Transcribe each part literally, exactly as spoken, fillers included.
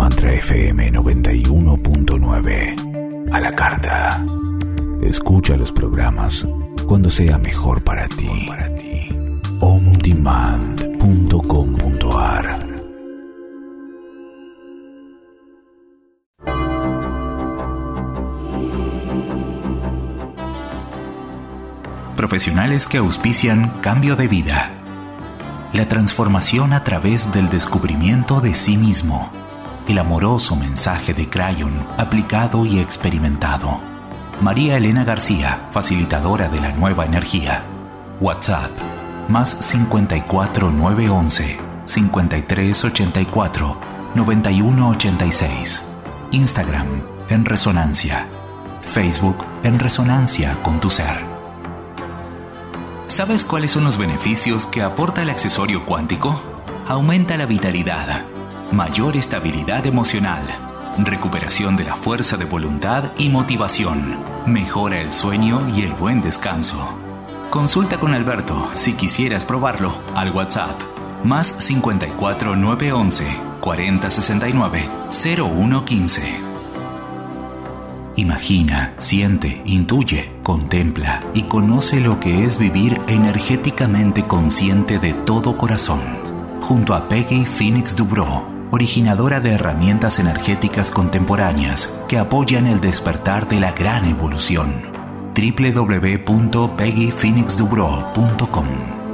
Mantra F M noventa y uno punto nueve. A la carta. Escucha los programas cuando sea mejor para ti. on demand punto com punto a r. Profesionales que auspician cambio de vida. La transformación a través del descubrimiento de sí mismo. El amoroso mensaje de Crayon aplicado y experimentado. María Elena García, facilitadora de la nueva energía. WhatsApp, más cincuenta y cuatro nueve once, cincuenta y tres ochenta y cuatro, noventa y uno ochenta y seis. Instagram, en Resonancia. Facebook, en Resonancia con tu ser. ¿Sabes cuáles son los beneficios que aporta el accesorio cuántico? Aumenta la vitalidad, mayor estabilidad emocional, recuperación de la fuerza de voluntad y motivación, mejora el sueño y el buen descanso. Consulta con Alberto si quisieras probarlo al WhatsApp, más cincuenta y cuatro nueve once, cuarenta sesenta y nueve, cero uno quince. Imagina, siente, intuye, contempla y conoce lo que es vivir energéticamente consciente de todo corazón. Junto a Peggy Phoenix Dubrow, originadora de herramientas energéticas contemporáneas que apoyan el despertar de la gran evolución. doble u doble u doble u punto peggy phoenix dubrow punto com.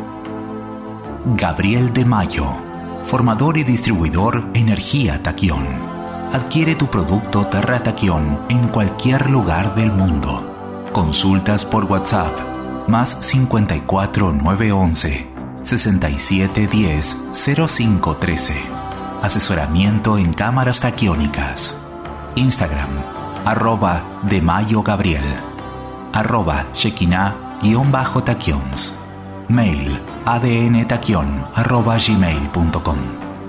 Gabriel de Mayo, formador y distribuidor Energía Taquión. Adquiere tu producto Terra Taquión en cualquier lugar del mundo. Consultas por WhatsApp, más cincuenta y cuatro nueve once, sesenta y siete diez, cero cinco trece. Asesoramiento en cámaras taquiónicas. Instagram, arroba de Mayo Gabriel, arroba Shekinah-taquions. Mail, adntaquion, arroba gmail punto com.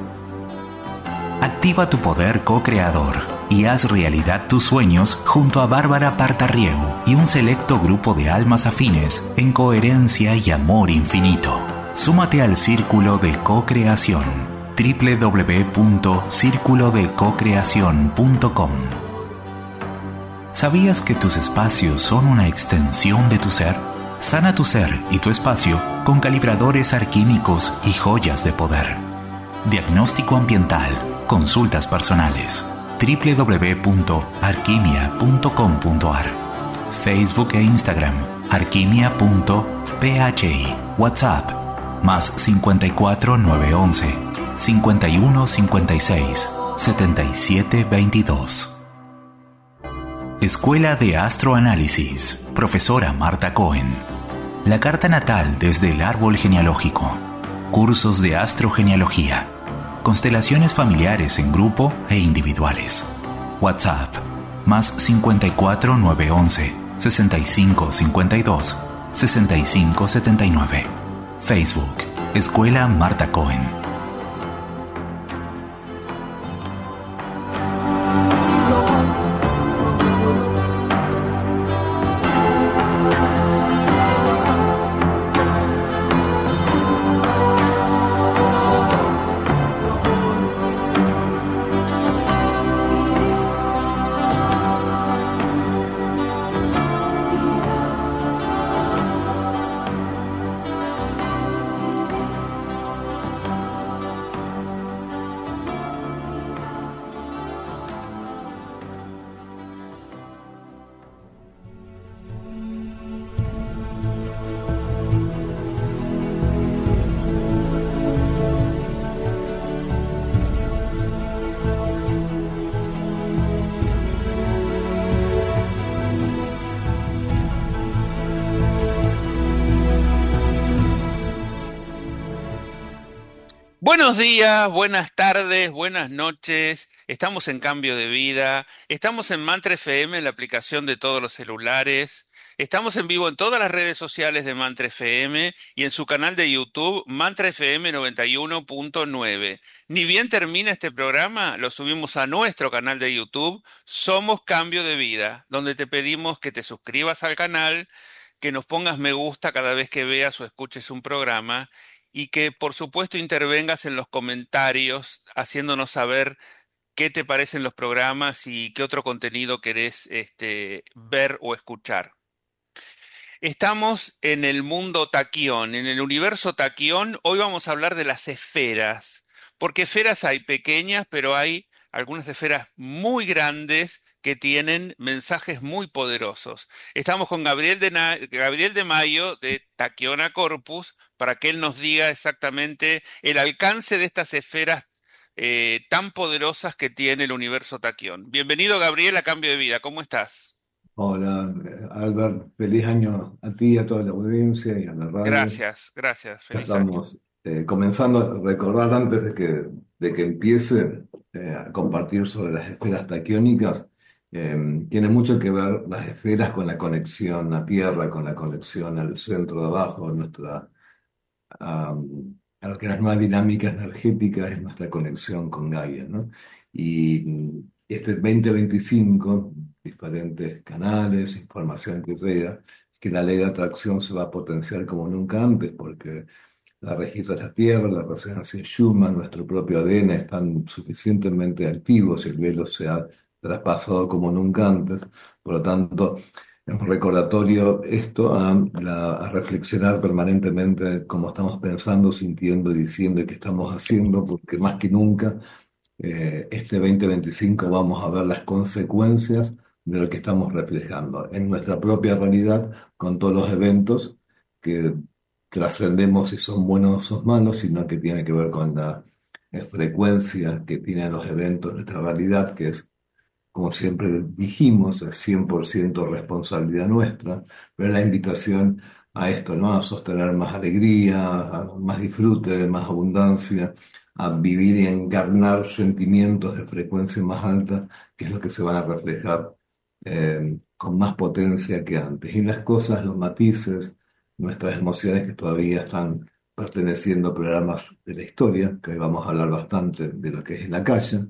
Activa tu poder co-creador y haz realidad tus sueños junto a Bárbara Partarrieu y un selecto grupo de almas afines en coherencia y amor infinito. Súmate al Círculo de Co-Creación. doble u doble u doble u punto círculo de cocreación punto com. ¿Sabías que tus espacios son una extensión de tu ser? Sana tu ser y tu espacio con calibradores alquímicos y joyas de poder. Diagnóstico ambiental. Consultas personales. doble u doble u doble u punto alquimia punto com punto a r. Facebook e Instagram. alquimia punto p h i. WhatsApp. Más cincuenta y cuatro nueve once, cincuenta y uno cincuenta y seis, setenta y siete veintidós. Escuela de Astroanálisis. Profesora Marta Cohen. La carta natal desde el árbol genealógico. Cursos de astrogenealogía. Constelaciones familiares en grupo e individuales. WhatsApp, más cincuenta y cuatro nueve once, sesenta y cinco cincuenta y dos, sesenta y cinco setenta y nueve. Facebook, Escuela Marta Cohen. Buenos días, buenas tardes, buenas noches. Estamos en Cambio de Vida. Estamos en Mantra F M, en la aplicación de todos los celulares. Estamos en vivo en todas las redes sociales de Mantra F M y en su canal de YouTube, Mantra F M noventa y uno punto nueve. Ni bien termina este programa, lo subimos a nuestro canal de YouTube, Somos Cambio de Vida, donde te pedimos que te suscribas al canal, que nos pongas me gusta cada vez que veas o escuches un programa y que, por supuesto, intervengas en los comentarios haciéndonos saber qué te parecen los programas y qué otro contenido querés este, ver o escuchar. Estamos en el mundo taquión, en el universo taquión. Hoy vamos a hablar de las esferas, porque esferas hay pequeñas, pero hay algunas esferas muy grandes que tienen mensajes muy poderosos. Estamos con Gabriel de, Na- Gabriel de Mayo de Taquiona Corpus para que él nos diga exactamente el alcance de estas esferas eh, tan poderosas que tiene el universo taquión. Bienvenido, Gabriel, a Cambio de Vida. ¿Cómo estás? Hola, eh, Albert, feliz año a ti, a toda la audiencia y a la radio. Gracias, gracias. Ya Feliz año. estamos eh, comenzando a recordar antes de que, de que empiece eh, a compartir sobre las esferas taquiónicas. Eh, tiene mucho que ver las esferas con la conexión a Tierra, con la conexión al centro de abajo, nuestra, a, a lo que las nuevas dinámicas energéticas es nuestra conexión con Gaia, ¿no? Y mm, este dos mil veinticinco, diferentes canales, información que llega, que la ley de atracción se va a potenciar como nunca antes, porque la registra la Tierra, la resonancia Schumann, nuestro propio A D N están suficientemente activos y el velo se ha traspasado como nunca antes. Por lo tanto, es un recordatorio esto a, la- a reflexionar permanentemente cómo estamos pensando, sintiendo, diciendo y qué estamos haciendo, porque más que nunca eh, este dos mil veinticinco vamos a ver las consecuencias de lo que estamos reflejando en nuestra propia realidad con todos los eventos que trascendemos si son buenos o son malos, sino que tiene que ver con la eh, frecuencia que tienen los eventos en nuestra realidad, que es, como siempre dijimos, es cien por ciento responsabilidad nuestra, pero la invitación a esto, ¿no? A sostener más alegría, a más disfrute, más abundancia, a vivir y encarnar sentimientos de frecuencia más alta, que es lo que se van a reflejar eh, con más potencia que antes. Y las cosas, los matices, nuestras emociones que todavía están perteneciendo a programas de la historia, que hoy vamos a hablar bastante de lo que es la calle.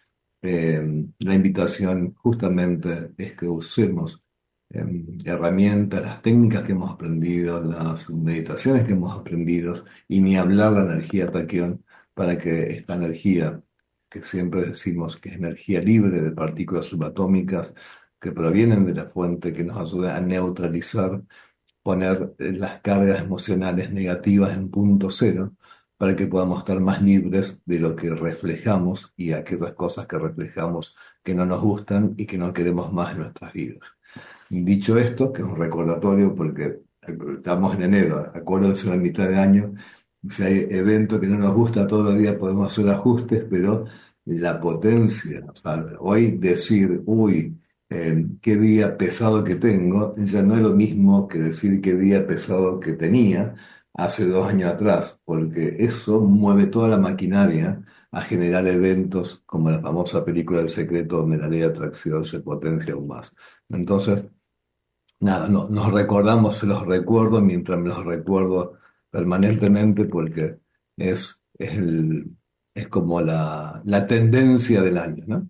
Eh, la invitación justamente es que usemos eh, herramientas, las técnicas que hemos aprendido, las meditaciones que hemos aprendido, y ni hablar la energía taquión para que esta energía, que siempre decimos que es energía libre de partículas subatómicas que provienen de la fuente, que nos ayuda a neutralizar, poner eh, las cargas emocionales negativas en punto cero para que podamos estar más libres de lo que reflejamos y aquellas cosas que reflejamos que no nos gustan y que no queremos más en nuestras vidas. Dicho esto, que es un recordatorio porque estamos en enero, acuérdense la mitad de año, si hay evento que no nos gusta, todos los días podemos hacer ajustes, pero la potencia, o sea, hoy decir, uy, eh, qué día pesado que tengo, ya no es lo mismo que decir qué día pesado que tenía hace dos años atrás, porque eso mueve toda la maquinaria a generar eventos como la famosa película El Secreto, donde la ley de atracción se potencia aún más. Entonces, nada, no, nos recordamos, se los recuerdo mientras me los recuerdo permanentemente porque es, es, el, es como la, la tendencia del año, ¿no?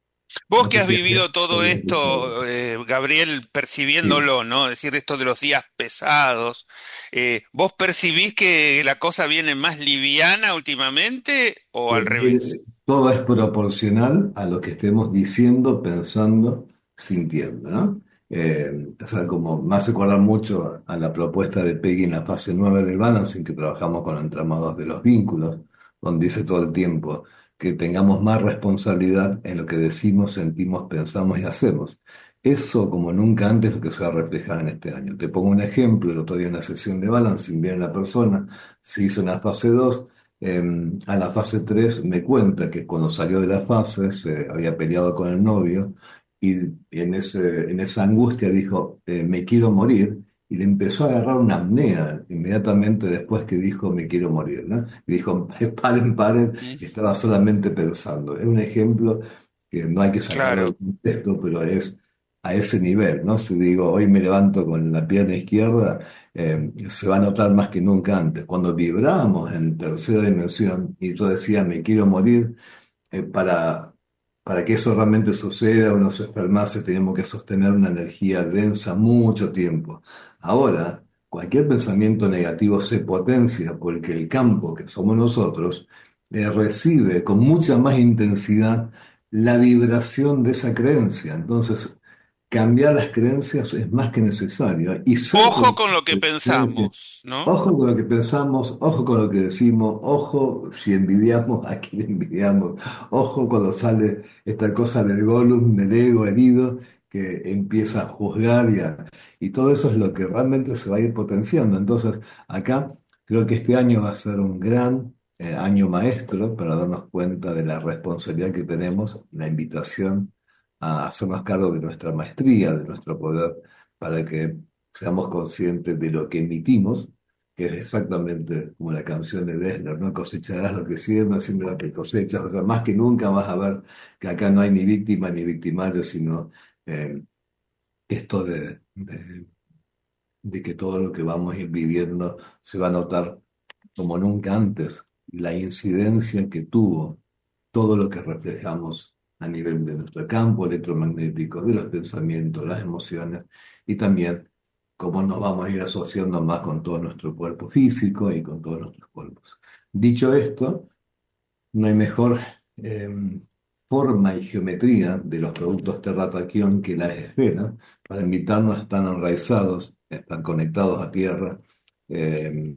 Vos No que sé has si vivido has todo escuchado. esto, eh, Gabriel, Sí. percibiéndolo, ¿no? Es decir, esto de los días pesados, eh, ¿vos percibís que la cosa viene más liviana últimamente o al Eh, revés? mire, todo es proporcional a lo que estemos diciendo, pensando, sintiendo, ¿no? Eh, o sea, como me hace acordar mucho a la propuesta de Peggy en la fase nueve del balancing, que trabajamos con entramados de los vínculos, donde dice todo el tiempo que tengamos más responsabilidad en lo que decimos, sentimos, pensamos y hacemos. Eso, como nunca antes, es lo que se va a reflejar en este año. Te pongo un ejemplo: el otro día en una sesión de balancing viene la persona, se hizo una fase dos. Eh, a la fase tres me cuenta que cuando salió de la fase se había peleado con el novio y en, ese, en esa angustia dijo, eh, me quiero morir, y le empezó a agarrar una apnea inmediatamente después que dijo, me quiero morir, ¿no? Y dijo, paren, paren, Mm, estaba solamente pensando. Es un ejemplo que no hay que sacarlo claro. del contexto, pero es a ese nivel, ¿no? Si digo, hoy me levanto con la pierna izquierda, eh, se va a notar más que nunca antes. Cuando vibramos en tercera dimensión, y yo decía, me quiero morir, eh, para, para que eso realmente suceda o no se enfermase, tenemos que sostener una energía densa mucho tiempo. Ahora, cualquier pensamiento negativo se potencia porque el campo que somos nosotros eh, recibe con mucha más intensidad la vibración de esa creencia. Entonces, cambiar las creencias es más que necesario. Y ser Ojo consciente con lo que de las creencias, pensamos, ¿no? ojo con lo que pensamos, ojo con lo que decimos, ojo si envidiamos a quien envidiamos, ojo cuando sale esta cosa del Gollum, del ego herido, que empieza a juzgar y, a- y todo eso es lo que realmente se va a ir potenciando. Entonces, acá creo que este año va a ser un gran eh, año maestro para darnos cuenta de la responsabilidad que tenemos, la invitación a hacernos cargo de nuestra maestría, de nuestro poder, para que seamos conscientes de lo que emitimos, que es exactamente como la canción de Dessler, ¿no? Cosecharás lo que siembras, siembra lo que cosechas. O sea, más que nunca vas a ver que acá no hay ni víctima ni victimario, sino eh, esto de, de, de que todo lo que vamos a ir viviendo se va a notar como nunca antes, la incidencia que tuvo todo lo que reflejamos a nivel de nuestro campo electromagnético, de los pensamientos, las emociones y también cómo nos vamos a ir asociando más con todo nuestro cuerpo físico y con todos nuestros cuerpos. Dicho esto, no hay mejor eh, forma y geometría de los productos Terra-Tachyon que la esfera para invitarnos a estar enraizados, a estar conectados a tierra, eh,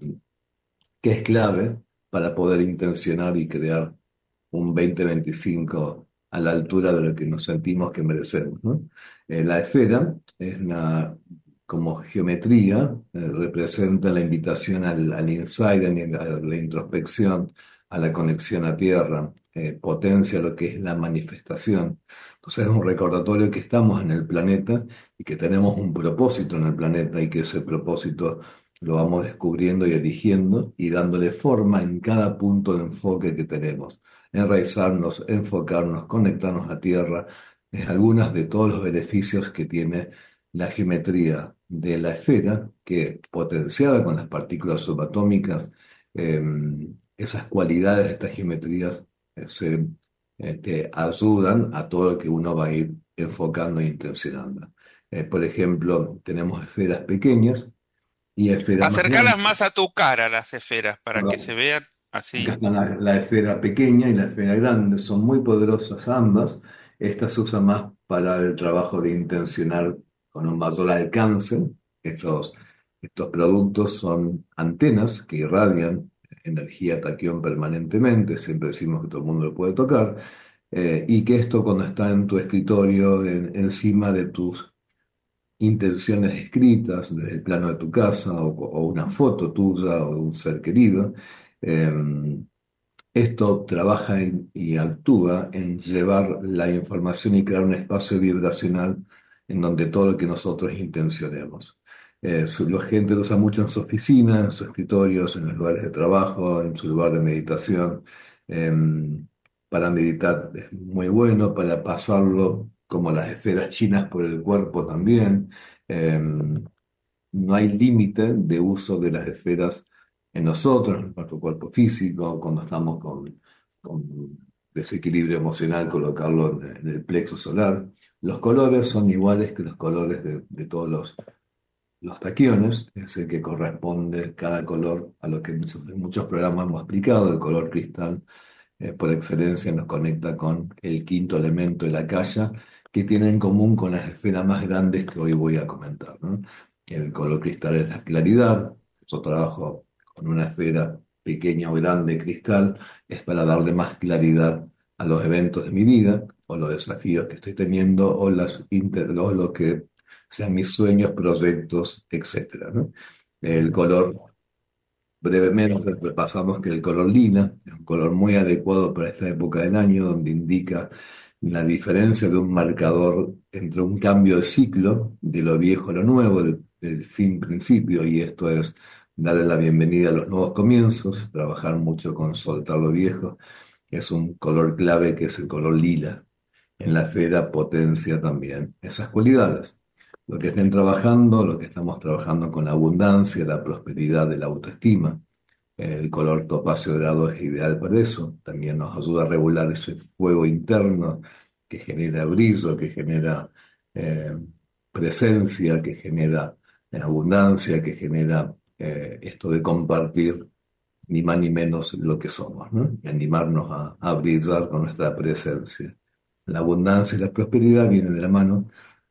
que es clave para poder intencionar y crear un veinte veinticinco a la altura de lo que nos sentimos que merecemos, ¿no? Eh, la esfera es una, como geometría, eh, representa la invitación al, al insight, a la introspección, a la conexión a tierra, eh, potencia lo que es la manifestación. Entonces es un recordatorio que estamos en el planeta y que tenemos un propósito en el planeta y que ese propósito lo vamos descubriendo y eligiendo y dándole forma en cada punto de enfoque que tenemos. Enraizarnos, enfocarnos, conectarnos a tierra, es algunas de todos los beneficios que tiene la geometría de la esfera, que potenciada con las partículas subatómicas, eh, esas cualidades de estas geometrías eh, se, eh, te ayudan a todo lo que uno va a ir enfocando e intencionando. Eh, por ejemplo, tenemos esferas pequeñas y esferas más Acercarlas grandes. más a tu cara, las esferas, para que se Bueno, vean acá así. están la, la esfera pequeña y la esfera grande, son muy poderosas ambas. Esta se usa más para el trabajo de intencionar con un mayor alcance. Estos, estos productos son antenas que irradian energía taquión permanentemente, siempre decimos que todo el mundo lo puede tocar, eh, y que esto cuando está en tu escritorio, en- encima de tus intenciones escritas desde el plano de tu casa o, o una foto tuya o de un ser querido. eh, Esto trabaja en- y actúa en llevar la información y crear un espacio vibracional en donde todo lo que nosotros intencionemos. Eh, su- la gente lo usa mucho en su oficina, en sus escritorios, en los lugares de trabajo, en su lugar de meditación. Em, para meditar es muy bueno, para pasarlo como las esferas chinas por el cuerpo también. Em, no hay límite de uso de las esferas en nosotros, en nuestro cuerpo físico, cuando estamos con, con desequilibrio emocional, colocarlo en, en el plexo solar. Los colores son iguales que los colores de, de todos los, los taquiones, es el que corresponde cada color a lo que muchos, en muchos programas hemos explicado. El color cristal eh, por excelencia nos conecta con el quinto elemento de la calla, que tiene en común con las esferas más grandes que hoy voy a comentar, ¿no? El color cristal es la claridad. Yo trabajo con una esfera pequeña o grande de cristal, es para darle más claridad a los eventos de mi vida o los desafíos que estoy teniendo o, las inter- o lo que sean mis sueños, proyectos, etcétera, ¿no? El color Brevemente repasamos que el color lila es un color muy adecuado para esta época del año, donde indica la diferencia de un marcador entre un cambio de ciclo, de lo viejo a lo nuevo, del, del fin principio, y esto es darle la bienvenida a los nuevos comienzos, trabajar mucho con soltar lo viejo. Es un color clave que es el color lila. En la esfera potencia también esas cualidades. Lo que estén trabajando, lo que estamos trabajando con la abundancia, la prosperidad de la autoestima. El color topacio dorado es ideal para eso. También nos ayuda a regular ese fuego interno que genera brillo, que genera eh, presencia, que genera eh, abundancia, que genera eh, esto de compartir ni más ni menos lo que somos, ¿no? Y animarnos a, a brillar con nuestra presencia. La abundancia y la prosperidad vienen de la mano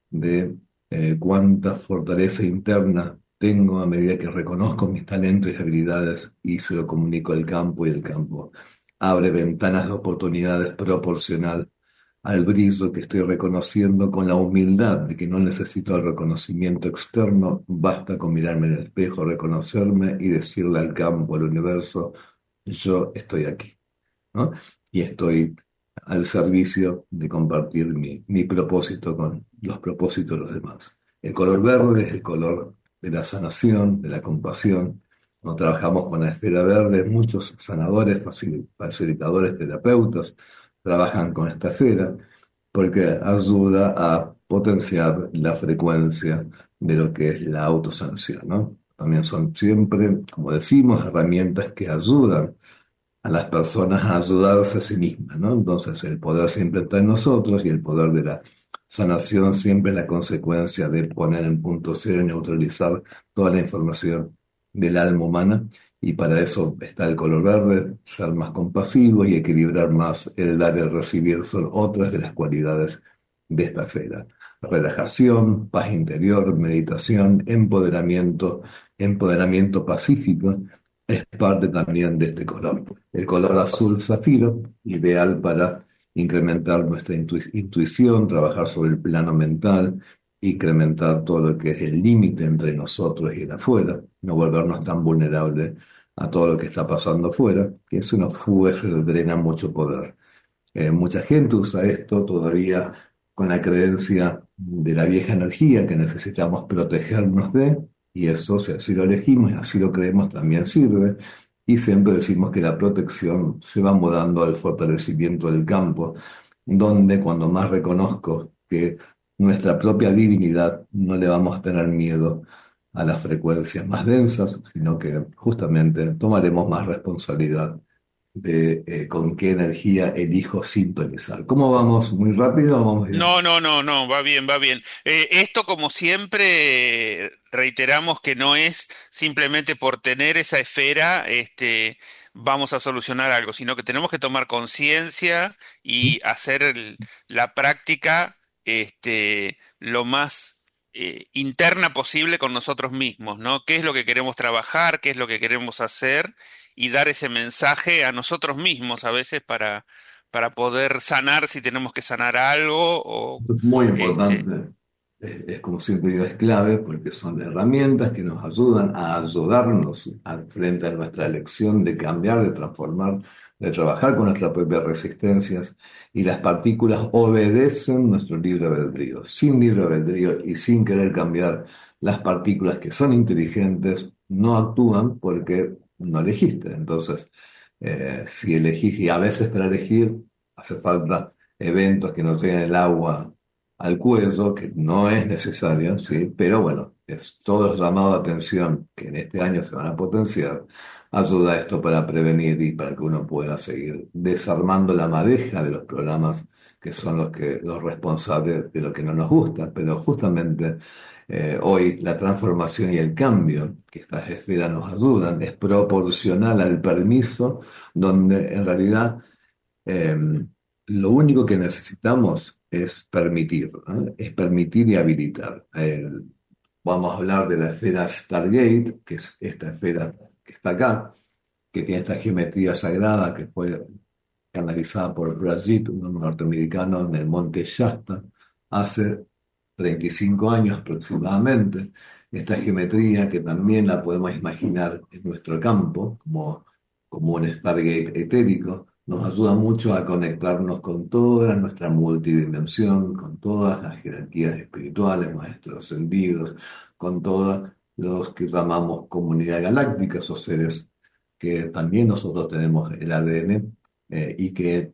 de eh, cuánta fortaleza interna tengo a medida que reconozco mis talentos y habilidades y se lo comunico al campo, y el campo abre ventanas de oportunidades proporcional al brillo que estoy reconociendo, con la humildad de que no necesito el reconocimiento externo, basta con mirarme en el espejo, reconocerme y decirle al campo, al universo: yo estoy aquí, ¿no? Y estoy al servicio de compartir mi, mi propósito con los propósitos de los demás. El color verde es el color de la sanación, de la compasión. Cuando trabajamos con la esfera verde, muchos sanadores, facil- facilitadores, terapeutas trabajan con esta esfera porque ayuda a potenciar la frecuencia de lo que es la autosanación, ¿no? También son siempre, como decimos, herramientas que ayudan a las personas a ayudarse a sí mismas, ¿no? Entonces el poder siempre está en nosotros, y el poder de la sanación siempre es la consecuencia de poner en punto cero y neutralizar toda la información del alma humana. Y para eso está el color verde: ser más compasivo y equilibrar más el dar y el recibir son otras de las cualidades de esta esfera. Relajación, paz interior, meditación, empoderamiento, empoderamiento pacífico es parte también de este color. El color azul zafiro, ideal para incrementar nuestra intu- intuición, trabajar sobre el plano mental, incrementar todo lo que es el límite entre nosotros y el afuera, no volvernos tan vulnerables a todo lo que está pasando afuera, que si nos fuga se le drena mucho poder. Eh, mucha gente usa esto todavía con la creencia de la vieja energía que necesitamos protegernos de, y eso, si así lo elegimos y así lo creemos, también sirve. Y siempre decimos que la protección se va mudando al fortalecimiento del campo, donde cuando más reconozco que nuestra propia divinidad, no le vamos a tener miedo a las frecuencias más densas, sino que justamente tomaremos más responsabilidad de eh, con qué energía elijo sintonizar. ¿Cómo vamos? ¿Muy rápido o vamos bien? No, no, no, no, va bien, va bien. Eh, esto, como siempre, reiteramos que no es simplemente por tener esa esfera, este, vamos a solucionar algo, sino que tenemos que tomar conciencia y hacer el- la práctica, este, lo más eh, interna posible con nosotros mismos, ¿no? ¿Qué es lo que queremos trabajar? ¿Qué es lo que queremos hacer? Y dar ese mensaje a nosotros mismos a veces para para poder sanar si tenemos que sanar algo o Es muy este, importante. Es, es como siempre digo, es clave porque son herramientas que nos ayudan a ayudarnos al frente a nuestra elección de cambiar, de transformar, de trabajar con nuestras propias resistencias. Y las partículas obedecen nuestro libre albedrío. Sin libre albedrío y sin querer cambiar, las partículas que son inteligentes no actúan porque no elegiste. Entonces, eh, si elegís, y a veces para elegir hace falta eventos que nos lleguen el agua al cuello, que no es necesario, ¿sí? Pero bueno, es todo el llamado de atención que en este año se van a potenciar. Ayuda a esto para prevenir y para que uno pueda seguir desarmando la madeja de los programas que son los que los responsables de lo que no nos gusta. Pero justamente eh, hoy la transformación y el cambio que estas esferas nos ayudan es proporcional al permiso, donde en realidad eh, lo único que necesitamos es permitir, ¿no? Es permitir y habilitar. Eh, vamos a hablar de la esfera Stargate, que es esta esfera que está acá, que tiene esta geometría sagrada que fue canalizada por Brigitte, un norteamericano, en el monte Shasta, hace treinta y cinco años aproximadamente. Esta geometría que también la podemos imaginar en nuestro campo, como, como un Stargate etérico, nos ayuda mucho a conectarnos con toda nuestra multidimensión, con todas las jerarquías espirituales, maestros ascendidos, con todos los que llamamos comunidad galáctica, esos seres que también nosotros tenemos el A D N, eh, y que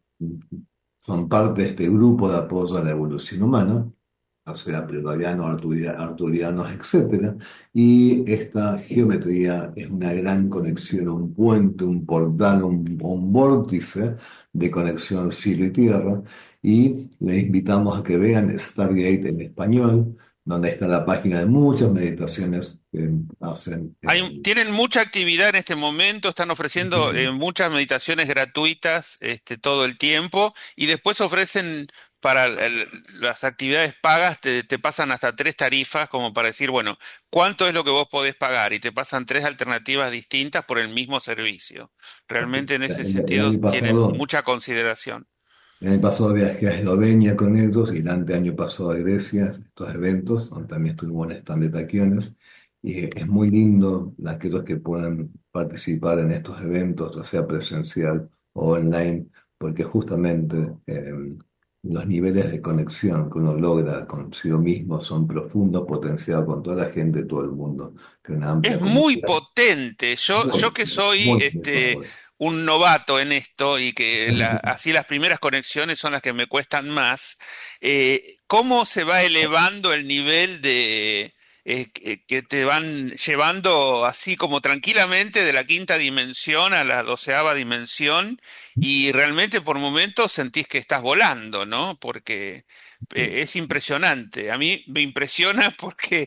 son parte de este grupo de apoyo a la evolución humana, o sea, pretorianos, arturia- arturianos, etcétera. Y esta geometría es una gran conexión, un puente, un portal, un, un vórtice de conexión cielo y tierra. Y les invitamos a que vean Stargate en español, donde está la página de muchas meditaciones que hacen. hay, un- eh, tienen mucha actividad en este momento, están ofreciendo eh, muchas meditaciones gratuitas este, todo el tiempo y después ofrecen para el- las actividades pagas te, te pasan hasta tres tarifas como para decir, bueno, ¿cuánto es lo que vos podés pagar? Y te pasan tres alternativas distintas por el mismo servicio. Realmente en ese El, el sentido año tienen pasado, mucha consideración. el año pasado viajé a Eslovenia con ellos y el anteaño pasado a Grecia, estos eventos, donde también estuvimos en stand de taquiones. Y es muy lindo aquellos que puedan participar en estos eventos, ya sea presencial o online, porque justamente eh, los niveles de conexión que uno logra consigo mismo son profundos, potenciados con toda la gente de todo el mundo, que una amplia Es muy comunidad. potente. Yo, yo Muy, que soy muy, muy este poderoso. un novato en esto y que la- así las primeras conexiones son las que me cuestan más, eh, ¿cómo se va elevando el nivel de eh, que que te van llevando así como tranquilamente de la quinta dimensión a la doceava dimensión y realmente por momentos sentís que estás volando, ¿no? Porque eh, es impresionante. A mí me impresiona porque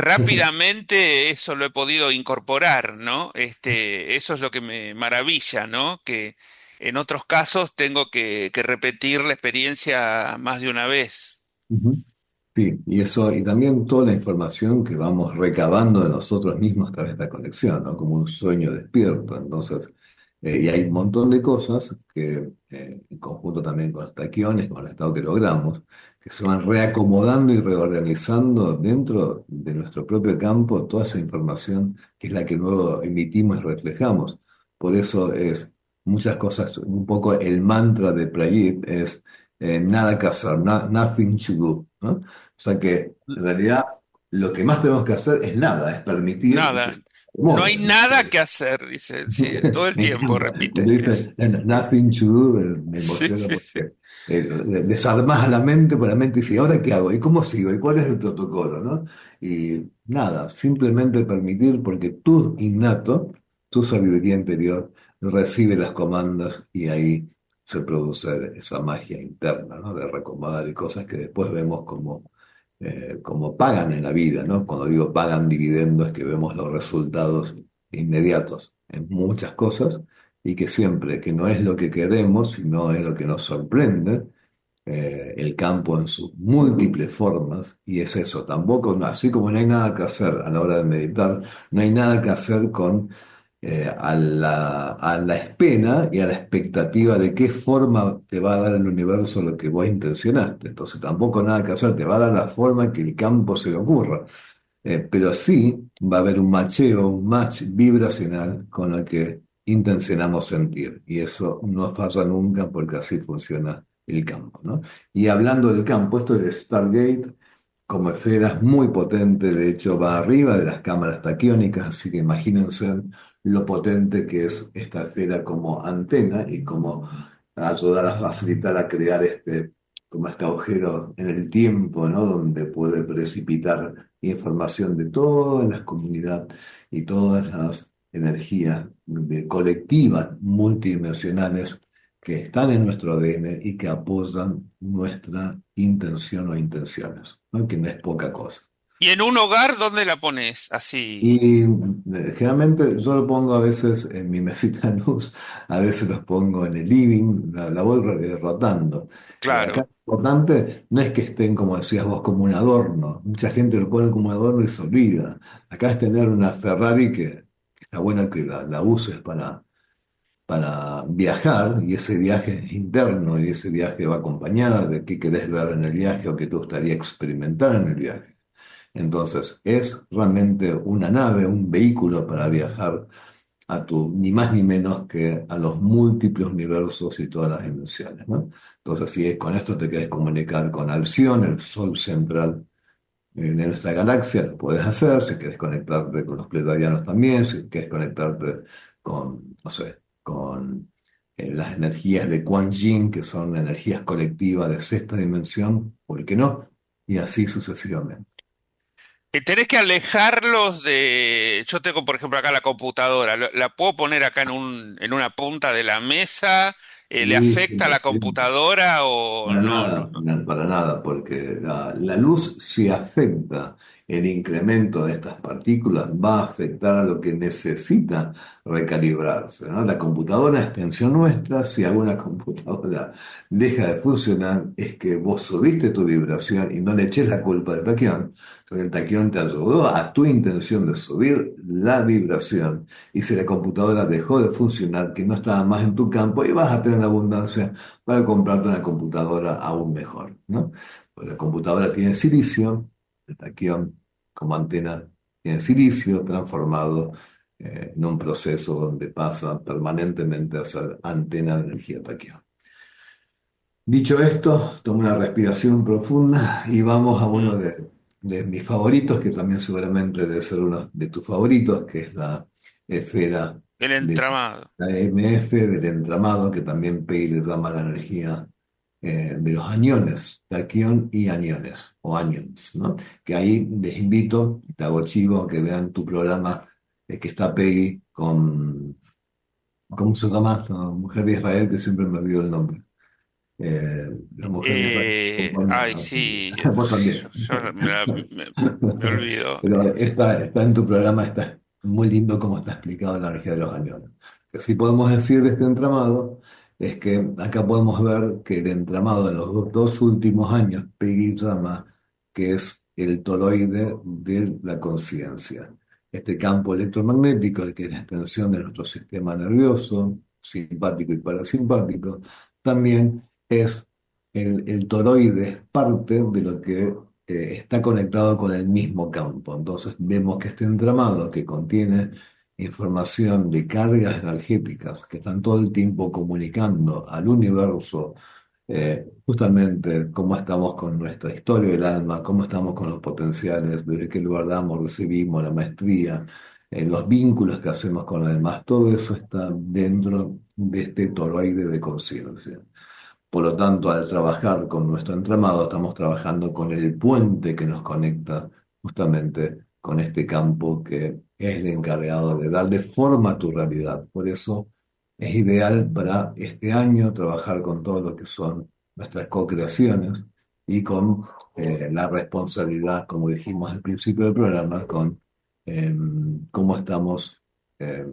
rápidamente eso lo he podido incorporar, ¿no? Este, eso es lo que me maravilla, ¿no? Que en otros casos tengo que, que repetir la experiencia más de una vez. Ujú. Sí, y eso, y también toda la información que vamos recabando de nosotros mismos a través de esta conexión, ¿no? Como un sueño despierto. Entonces, eh, y hay un montón de cosas que, eh, en conjunto también con los taquiones, con el estado que logramos, que se van reacomodando y reorganizando dentro de nuestro propio campo toda esa información que es la que luego emitimos y reflejamos. Por eso es muchas cosas, un poco el mantra de Prayit es eh, nada que hacer, na- nothing to do, ¿no? O sea que en realidad lo que más tenemos que hacer es nada, es permitir que Nada, se no hay acomode, ¿no? nada que hacer, dice, sí, todo el Me tiempo encanta. Cuando repite. Es, dice nothing to do, eh, me sí, emociona sí, sí. porque eh, desarmás a la mente, pues la mente dice, ¿y ahora qué hago? ¿Y cómo sigo? ¿Y cuál es el protocolo? ¿No? Y nada, simplemente permitir, porque tu innato, tu sabiduría interior, recibe las comandas y ahí se produce esa magia interna, ¿no? De recomodar y cosas que después vemos como, eh, como pagan en la vida, ¿no? Cuando digo pagan dividendos, es que vemos los resultados inmediatos en muchas cosas y que siempre, que no es lo que queremos, sino es lo que nos sorprende, eh, el campo en sus múltiples formas, y es eso, tampoco, no- así como no hay nada que hacer a la hora de meditar, no hay nada que hacer con eh, a la, a la espera y a la expectativa de qué forma te va a dar el universo lo que vos intencionaste. Entonces tampoco nada que hacer, te va a dar la forma que el campo se le ocurra. Eh, pero sí va a haber un macheo, un match vibracional con lo que intencionamos sentir. Y eso no falla nunca porque así funciona el campo, ¿no? Y hablando del campo, esto del Stargate, como esfera es muy potente, de hecho va arriba de las cámaras taquiónicas, así que imagínense lo potente que es esta esfera como antena y como ayudar a facilitar a crear este, como este agujero en el tiempo, ¿no? Donde puede precipitar información de todas las comunidades y todas las energías de colectivas multidimensionales que están en nuestro A D N y que apoyan nuestra intención o intenciones, ¿no? Que no es poca cosa. ¿Y en un hogar dónde la pones? Así, Y eh, generalmente yo lo pongo a veces en mi mesita de luz, a veces los pongo en el living, la, la voy ro- rotando. Eh, acá claro. lo importante no es que estén, como decías vos, como un adorno. Mucha gente lo pone como un adorno y se olvida. Acá es tener una Ferrari que, que está buena que la, la uses para, para viajar y ese viaje es interno y ese viaje va acompañada de qué querés ver en el viaje o qué te gustaría experimentar en el viaje. Entonces, es realmente una nave, un vehículo para viajar a tu, ni más ni menos que a los múltiples universos y todas las dimensiones, ¿no? Entonces, si es- con esto te quieres comunicar con Alción, el sol central eh, de nuestra galaxia, lo puedes hacer. Si quieres conectarte con los pleiadianos también, si quieres conectarte con, no sé, con eh, las energías de Quan Yin, que son energías colectivas de sexta dimensión, ¿por qué no? Y así sucesivamente. Que tenés que alejarlos de... Yo tengo, por ejemplo, acá la computadora. ¿La la puedo poner acá en un, en una punta de la mesa? Eh, ¿le Sí, afecta a la sí, sí. computadora o Para no? nada, No? no, para nada, porque la, la luz sí afecta el incremento de estas partículas va a afectar a lo que necesita recalibrarse, ¿no? La computadora es extensión nuestra. Si alguna computadora deja de funcionar, es que vos subiste tu vibración y no le eches la culpa del taquión, porque el taquión te ayudó a tu intención de subir la vibración. Y si la computadora dejó de funcionar, que no estaba más en tu campo, y vas a tener abundancia para comprarte una computadora aún mejor, ¿no? Pues la computadora tiene silicio, el taquión como antena tiene silicio transformado eh, en un proceso donde pasa permanentemente a ser antena de energía taquión. Dicho esto, tomo una respiración profunda y vamos a uno Mm. de, de mis favoritos, que también seguramente debe ser uno de tus favoritos, que es la esfera El de entramado. la M F, del entramado, que también Pei le llama la energía eh, de los aniones, taquión y aniones, o anions, ¿no? Que ahí les invito, te hago chivo, que vean tu programa eh, que está Peggy con, ¿cómo se llama? La mujer de Israel, que siempre me olvido el nombre. Eh, la mujer de Israel. Eh, Bueno, ay, no, sí, vos también. yo, yo me, la- me- me olvido. Pero está, está en tu programa, está muy lindo cómo está explicado la energía de los aniones. Lo que sí podemos decir de este entramado es que acá podemos ver que el entramado en los do- dos últimos años, Peggy llama que es el toroide de la conciencia. Este campo electromagnético, el que es la extensión de nuestro sistema nervioso, simpático y parasimpático, también es el, el toroide, es parte de lo que eh, está conectado con el mismo campo. Entonces vemos que este entramado que contiene información de cargas energéticas que están todo el tiempo comunicando al universo eh, justamente cómo estamos con nuestra historia del alma, cómo estamos con los potenciales, desde qué lugar damos, recibimos, la maestría, eh, los vínculos que hacemos con los demás, todo eso está dentro de este toroide de conciencia. Por lo tanto, al trabajar con nuestro entramado, estamos trabajando con el puente que nos conecta justamente con este campo que es el encargado de darle forma a tu realidad. Por eso es ideal para este año trabajar con todo lo que son nuestras co-creaciones y con eh, la responsabilidad, como dijimos al principio del programa, con eh, cómo estamos eh,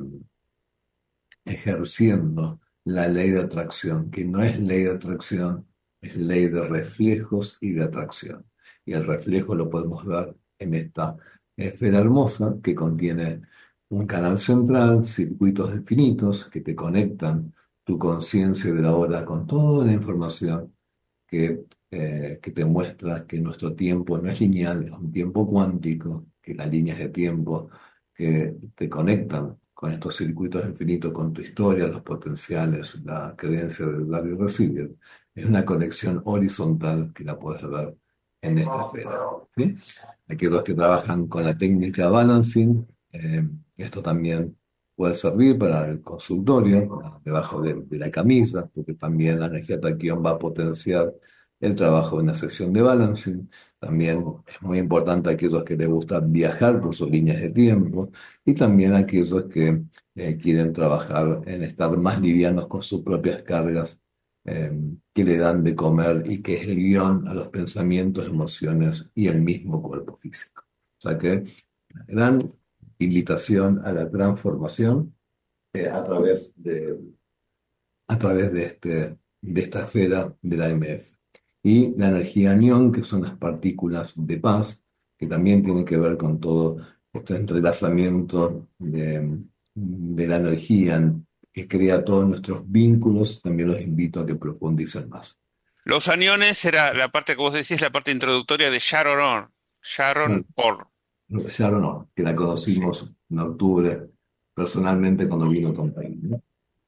ejerciendo la ley de atracción, que no es ley de atracción, es ley de reflejos y de atracción. Y el reflejo lo podemos ver en esta esfera hermosa que contiene un canal central, circuitos infinitos que te conectan tu conciencia de la hora con toda la información que, eh, que te muestra que nuestro tiempo no es lineal, es un tiempo cuántico, que las líneas de tiempo que te conectan con estos circuitos infinitos, con tu historia, los potenciales, la creencia del dar y recibir, es una conexión horizontal que la puedes ver en esta esfera. ¿Sí? Aquellos que trabajan con la técnica balancing, eh, esto también puede servir para el consultorio, debajo de, de la camisa, porque también la energía taquión va a potenciar el trabajo de una sesión de balancing. También es muy importante aquellos que les gusta viajar por sus líneas de tiempo y también aquellos que eh, quieren trabajar en estar más livianos con sus propias cargas eh, que le dan de comer y que es el guión a los pensamientos, emociones y el mismo cuerpo físico. O sea que una gran invitación a la transformación eh, a través de, a través de, este, de esta esfera de la M F. Y la energía anión, que son las partículas de paz, que también tiene que ver con todo este entrelazamiento de, de la energía que crea todos nuestros vínculos. También los invito a que profundicen más. Los aniones era la parte que vos decís, la parte introductoria de Sharon Orr. Bueno, Sharon Orr. Sharon Orr, que la Sí. conocimos en octubre personalmente cuando vino con País, ¿no?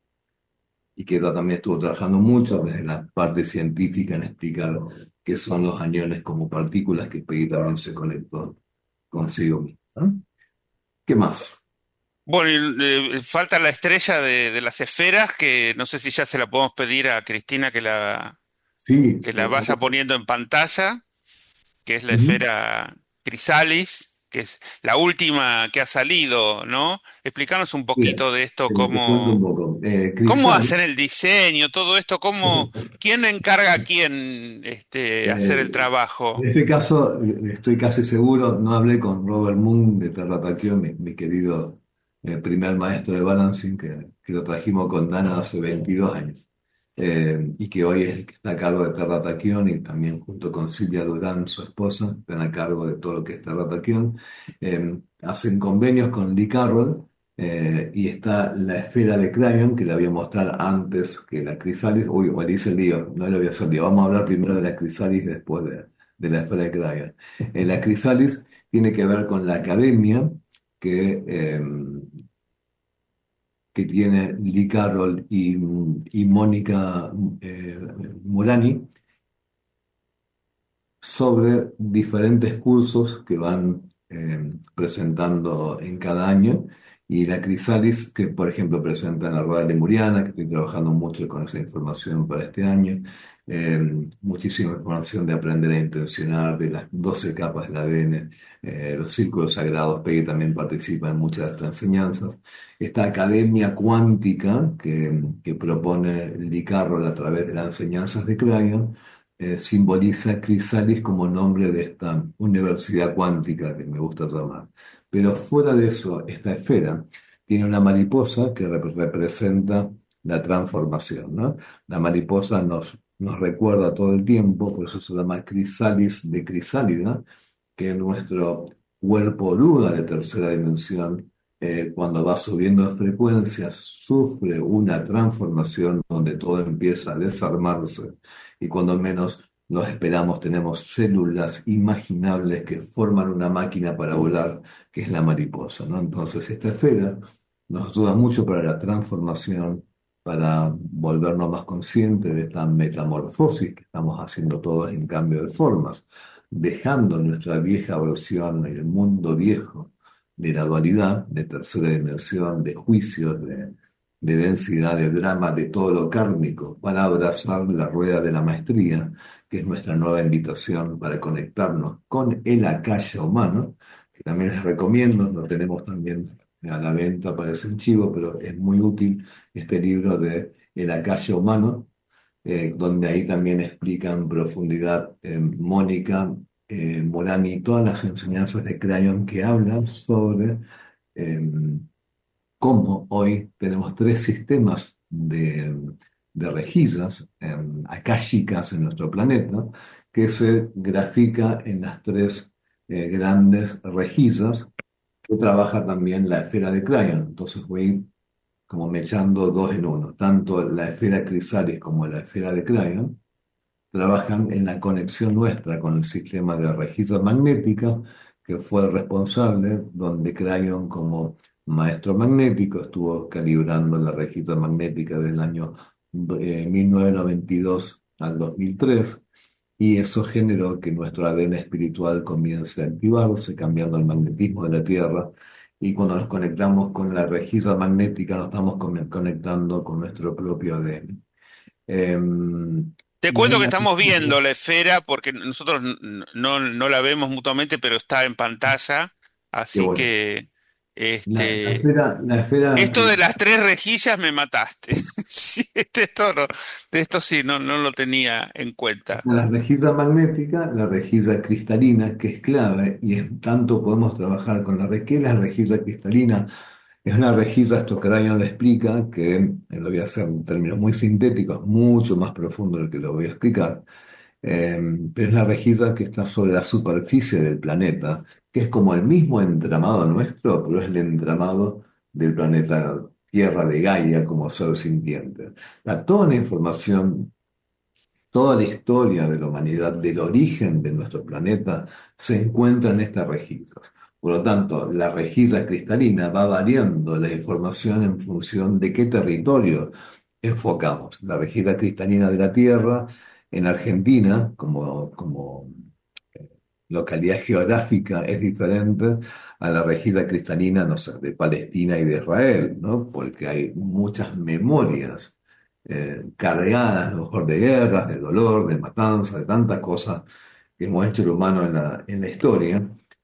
Y que ella también estuvo trabajando mucho desde la parte científica en explicar qué son los aniones como partículas, que Peggy también se conectó consigo mismo, ¿no? ¿Qué más? Bueno, y, eh, falta la estrella de, de las esferas, que no sé si ya se la podemos pedir a Cristina que la, Sí, que la por vaya supuesto. poniendo en pantalla, que es la Ujú. esfera Crisalis. que es la última que ha salido, ¿no? Explícanos un Bien, poquito de esto, te, te cuento un cómo, poco. Eh, cómo Crisalis, hacen el diseño, todo esto, cómo, quién encarga a quién este, hacer el eh, en trabajo. este caso, eh, estoy casi seguro, no hablé con Robert Moon de Terrataquio, mi, mi querido eh, primer maestro de balancing, que, que lo trajimos con Dana hace veintidós años. Eh, y que hoy es el que está a cargo de Terra Tachyon y también junto con Silvia Durán, su esposa, están a cargo de todo lo que es Terra Tachyon. Eh, hacen convenios con Lee Carroll eh, y está la esfera de Cryon, que la voy a mostrar antes que la Chrysalis. Uy, o le hice el lío, no le voy a hacer lío. Vamos a hablar primero de la Chrysalis después de, de la esfera de Cryon. Eh, la Chrysalis tiene que ver con la academia que... eh, que tiene Lee Carroll y, y Mónica eh, Murani sobre diferentes cursos que van eh, presentando en cada año. Y la Crisalis, que por ejemplo presenta en la Rueda Lemuriana, que estoy trabajando mucho con esa información para este año. Eh, muchísima información de aprender a intencionar, de las doce capas del A D N, eh, los círculos sagrados. Peggy también participa en muchas de estas enseñanzas. Esta academia cuántica que, que propone Lee Carroll a través de las enseñanzas de Cryon, eh, simboliza Chrysalis como nombre de esta universidad cuántica que me gusta llamar. Pero fuera de eso, esta esfera tiene una mariposa que rep- representa la transformación, ¿no? La mariposa nos, nos recuerda todo el tiempo, por eso se llama Chrysalis de crisálida, que nuestro cuerpo oruga de tercera dimensión, eh, cuando va subiendo de frecuencia, sufre una transformación donde todo empieza a desarmarse y cuando menos nos esperamos tenemos células imaginables que forman una máquina para volar, que es la mariposa, ¿no? Entonces esta esfera nos ayuda mucho para la transformación, para volvernos más conscientes de esta metamorfosis que estamos haciendo todos en cambio de formas, dejando nuestra vieja versión, el mundo viejo de la dualidad, de tercera dimensión, de juicios, de, de densidad, de drama, de todo lo kármico, para abrazar la rueda de la maestría, que es nuestra nueva invitación para conectarnos con el akasha humano, que también les recomiendo, lo tenemos también a la venta, parece un chivo, pero es muy útil este libro de El akasha humano, eh, donde ahí también explica en profundidad eh, Mónica eh, Morani todas las enseñanzas de Crayon que hablan sobre eh, cómo hoy tenemos tres sistemas de, de rejillas eh, akáshicas en nuestro planeta, que se grafica en las tres eh, grandes rejillas que trabaja también la esfera de Crayon. Entonces voy como mechando dos en uno. Tanto la esfera Chrysalis como la esfera de Crayon trabajan en la conexión nuestra con el sistema de rejilla magnética, que fue el responsable, donde Crayon como maestro magnético estuvo calibrando la rejilla magnética desde el año eh, mil novecientos noventa y dos al dos mil tres, y eso generó que nuestro A D N espiritual comience a activarse, cambiando el magnetismo de la Tierra. Y cuando nos conectamos con la rejilla magnética, nos estamos con- conectando con nuestro propio A D N. Em, Te y cuento que una estamos viendo la esfera porque nosotros n- no, no la vemos mutuamente, pero está en pantalla, qué así bueno. que La, la este, esfera, la esfera, esto de las tres rejillas me mataste. Sí, este, esto no- de esto sí, no, no lo tenía en cuenta. la rejilla magnética, la rejilla cristalina, que es clave, y es tanto podemos trabajar con la rejilla, la rejilla cristalina. Es una rejilla, esto que Crayon le explica, que eh, lo voy a hacer en términos muy sintéticos, mucho más profundo del que lo voy a explicar, eh, pero es la rejilla que está sobre la superficie del planeta, que es como el mismo entramado nuestro, pero es el entramado del planeta Tierra de Gaia como ser sintiente. Da toda la información, toda la historia de la humanidad, del origen de nuestro planeta, se encuentra en estas rejillas. Por lo tanto, la rejilla cristalina va variando la información en función de qué territorio enfocamos. La rejilla cristalina de la Tierra en Argentina, como, como localidad geográfica, es diferente a la rejilla cristalina, no sé, de Palestina y de Israel, ¿no? Porque hay muchas memorias eh, cargadas, a lo mejor de guerras, de dolor, de matanzas, de tantas cosas que hemos hecho el humano en la, en la historia,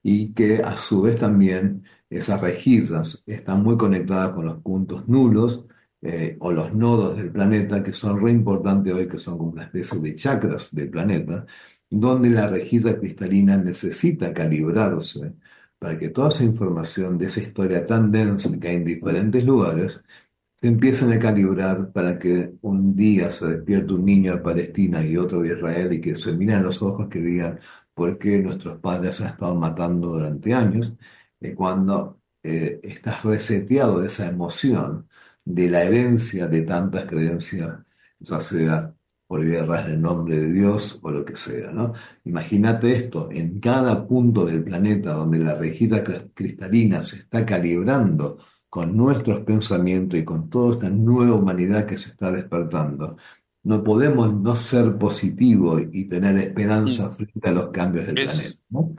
y que a su vez también esas rejillas están muy conectadas con los puntos nulos eh, o los nodos del planeta, que son re importantes hoy, que son como una especie de chakras del planeta, donde la rejilla cristalina necesita calibrarse para que toda esa información de esa historia tan densa que hay en diferentes lugares se empiecen a calibrar para que un día se despierte un niño de Palestina y otro de Israel y que se miren a los ojos que digan por qué nuestros padres han estado matando durante años, eh, cuando eh, estás reseteado de esa emoción, de la herencia de tantas creencias, ya sea por guerras en el nombre de Dios o lo que sea, ¿no? Imagínate esto, en cada punto del planeta donde la rejilla cr- cristalina se está calibrando con nuestros pensamientos y con toda esta nueva humanidad que se está despertando, no podemos no ser positivos y tener Mm. esperanza frente a los cambios del planeta, Es ¿no?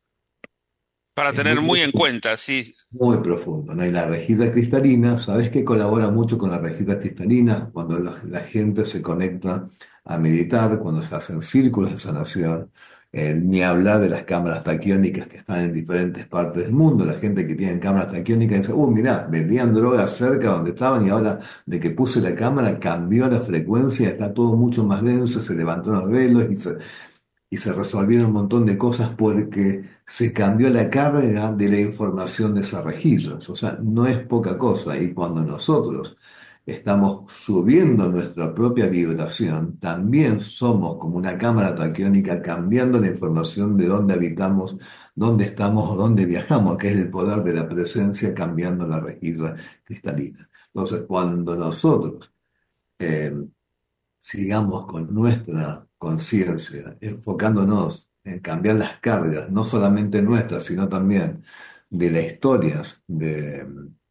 para Es muy tener muy en cuenta, sí. muy profundo, ¿no? Y la rejilla cristalina, ¿sabes qué colabora mucho con la rejilla cristalina? Cuando la, la gente se conecta a meditar, cuando se hacen círculos de sanación, eh, ni hablar de las cámaras taquiónicas que están en diferentes partes del mundo. La gente que tiene cámaras taquiónicas dice, uh, mirá, vendían drogas cerca donde estaban y ahora de que puse la cámara cambió la frecuencia, está todo mucho más denso, se levantó los velos y se y se resolvieron un montón de cosas porque se cambió la carga de la información de esas rejillas. O sea, no es poca cosa. Y cuando nosotros estamos subiendo nuestra propia vibración, también somos como una cámara taquiónica cambiando la información de dónde habitamos, dónde estamos o dónde viajamos, que es el poder de la presencia cambiando la rejilla cristalina. Entonces, cuando nosotros eh, sigamos con nuestra conciencia, enfocándonos en cambiar las cargas, no solamente nuestras, sino también de las historias de,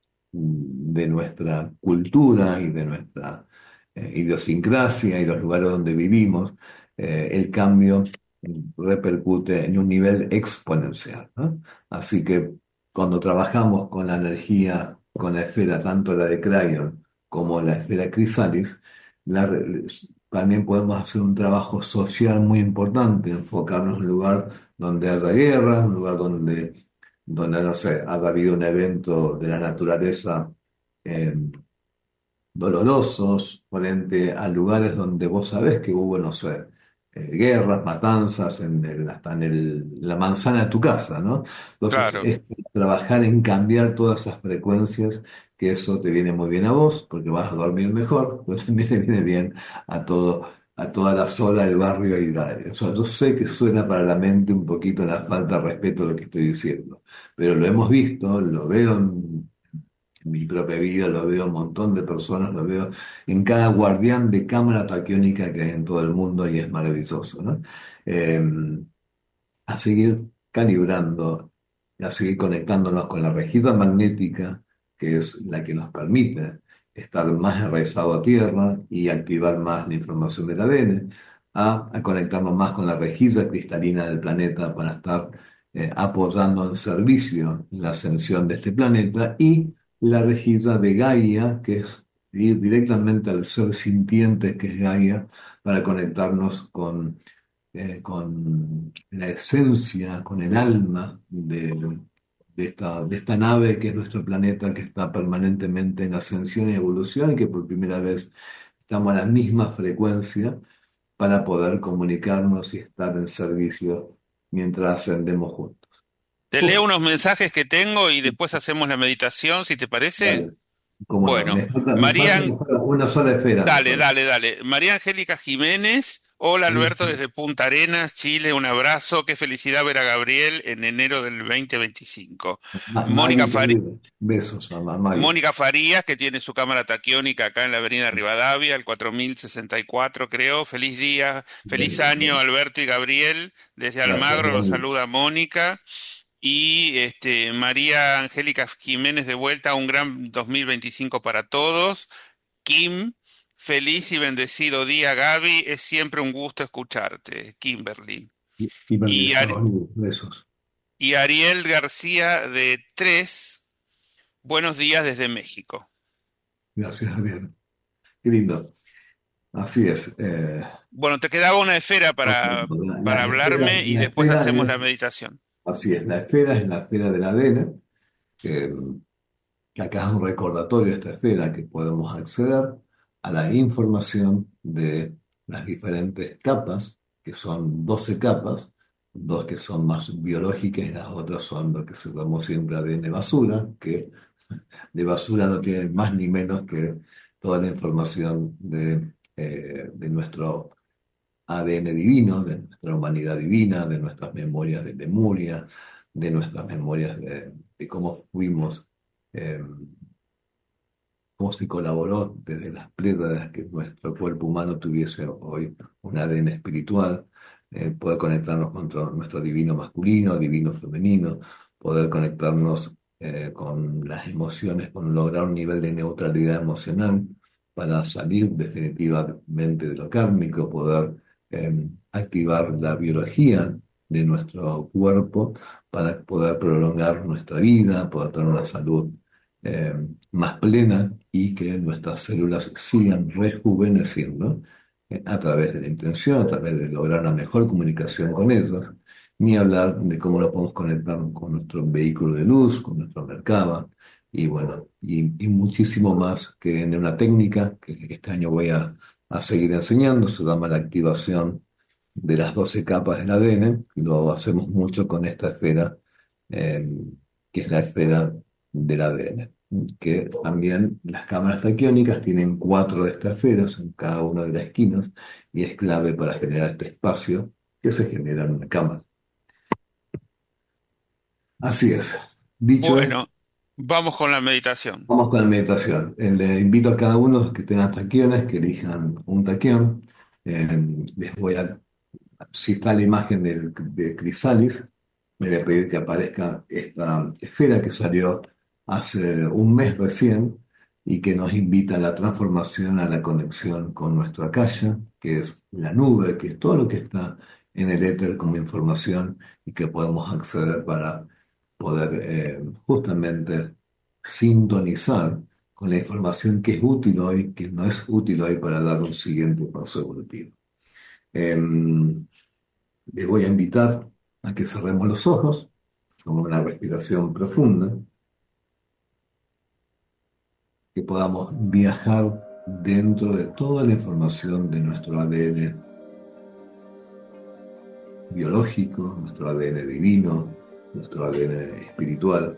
de nuestra cultura y de nuestra eh, idiosincrasia y los lugares donde vivimos, eh, el cambio repercute en un nivel exponencial, ¿no? Así que cuando trabajamos con la energía, con la esfera, tanto la de Crayon como la esfera Chrysalis, la- también podemos hacer un trabajo social muy importante, enfocarnos en un lugar donde haya guerra, un lugar donde, donde no sé, haya habido un evento de la naturaleza eh, dolorosos, frente a lugares donde vos sabés que hubo, no sé, eh, guerras, matanzas, en el- hasta en el- la manzana de tu casa, ¿no? Entonces, Claro. es trabajar en cambiar todas esas frecuencias, que eso te viene muy bien a vos, porque vas a dormir mejor, pero también te viene bien a todo, a toda la zona del barrio y la- o sea, yo sé que suena para la mente un poquito la falta de respeto a lo que estoy diciendo, pero lo hemos visto, lo veo en en mi propia vida, lo veo en un montón de personas, lo veo en cada guardián de cámara taquiónica que hay en todo el mundo y es maravilloso, ¿no? Eh, a seguir calibrando, a seguir conectándonos con la rejilla magnética, que es la que nos permite estar más enraizado a tierra y activar más la información del A D N, a, a conectarnos más con la rejilla cristalina del planeta para estar eh, apoyando en servicio la ascensión de este planeta y la rejilla de Gaia, que es ir directamente al ser sintiente que es Gaia, para conectarnos con eh, con la esencia, con el alma de, de esta, de esta nave que es nuestro planeta, que está permanentemente en ascensión y evolución y que por primera vez estamos a la misma frecuencia para poder comunicarnos y estar en servicio mientras ascendemos juntos. Te Uf, leo unos mensajes que tengo y después hacemos la meditación, si te parece. dale, cómo no, Bueno, me falta, me falta María, una sola esfera, me dale, falta. dale, dale. María Angélica Jiménez. Hola Alberto desde Punta Arenas, Chile, un abrazo. Qué felicidad ver a Gabriel en enero del dos mil veinticinco. Ma- Mónica Maggie, Fari- querido, besos a Ma- Maggie. Mónica Farías, que tiene su cámara taquiónica acá en la avenida Rivadavia, el cuatro mil sesenta y cuatro, creo. Feliz día, feliz Besos, año, Alberto y Gabriel. Desde gracias, Almagro los igualmente. saluda Mónica. Y este, María Angélica Jiménez de vuelta, un gran dos mil veinticinco para todos. Kim, feliz y bendecido día, Gaby. Es siempre un gusto escucharte, Kimberly. Y, y Maggie, Y, Ari- Estados Unidos, besos. y Ariel García de Tres, buenos días desde México. Gracias, bien. Qué lindo. Así es. Eh, Bueno, te quedaba una esfera para, la, para la esfera, hablarme y la después esfera hacemos la es meditación. Así es, la esfera es la esfera del A D N, que, que acá es un recordatorio de esta esfera que podemos acceder a la información de las diferentes capas, que son doce capas, dos que son más biológicas y las otras son lo que se llamó siempre A D N basura, que de basura no tiene más ni menos que toda la información de, eh, de nuestro A D N divino, de nuestra humanidad divina, de nuestras memorias de Lemuria, de nuestras memorias de, de cómo fuimos, eh, cómo se colaboró desde las Pléyades que nuestro cuerpo humano tuviese hoy un A D N espiritual, eh, poder conectarnos con nuestro divino masculino, divino femenino, poder conectarnos eh, con las emociones, con lograr un nivel de neutralidad emocional para salir definitivamente de lo kármico, poder eh, activar la biología de nuestro cuerpo para poder prolongar nuestra vida, poder tener una salud eh, más plena y que nuestras células sigan rejuveneciendo eh, a través de la intención, a través de lograr una mejor comunicación con ellas, ni hablar de cómo lo podemos conectar con nuestro vehículo de luz, con nuestro Merkaba, y bueno, y, y muchísimo más que en una técnica que este año voy a, a seguir enseñando, se llama la activación de las doce capas del A D N, lo hacemos mucho con esta esfera, eh, que es la esfera del A D N, que también las cámaras taquiónicas tienen cuatro de estas esferas en cada una de las esquinas y es clave para generar este espacio que se genera en una cámara. Así es. Dicho esto, Bueno, vamos con la meditación. vamos con la meditación. Eh, le invito a cada uno que tenga taquiones que elijan un taquión. Eh, les voy a, si está la imagen de, de Crisalis, me voy a pedir que aparezca esta esfera que salió hace un mes recién y que nos invita a la transformación, a la conexión con nuestra akasha, que es la nube, que es todo lo que está en el éter como información y que podemos acceder para poder eh, justamente sintonizar con la información que es útil hoy, que no es útil hoy para dar un siguiente paso evolutivo. Eh, Les voy a invitar a que cerremos los ojos con una respiración profunda, que podamos viajar dentro de toda la información de nuestro A D N biológico, nuestro A D N divino, nuestro A D N espiritual.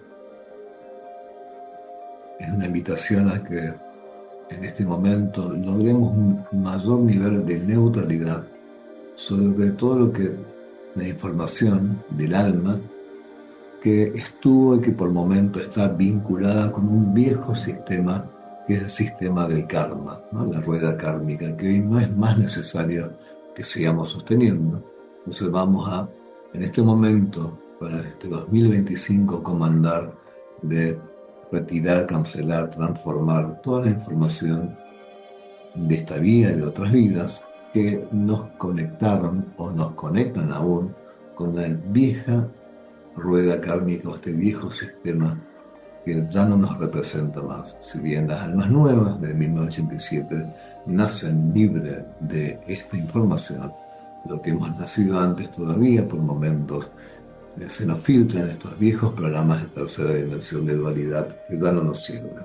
Es una invitación a que en este momento logremos un mayor nivel de neutralidad sobre todo lo que la información del alma que estuvo y que por momento está vinculada con un viejo sistema que es el sistema del karma, ¿no? La rueda kármica, que hoy no es más necesario que sigamos sosteniendo. Entonces vamos a, en este momento, para este dos mil veinticinco, comandar de retirar, cancelar, transformar toda la información de esta vida y de otras vidas que nos conectaron o nos conectan aún con la vieja rueda kármica, este viejo sistema que ya no nos representa más. Si bien las almas nuevas de mil novecientos ochenta y siete nacen libres de esta información, lo que hemos nacido antes todavía por momentos eh, se nos filtran estos viejos programas de tercera dimensión de dualidad que ya no nos sirven.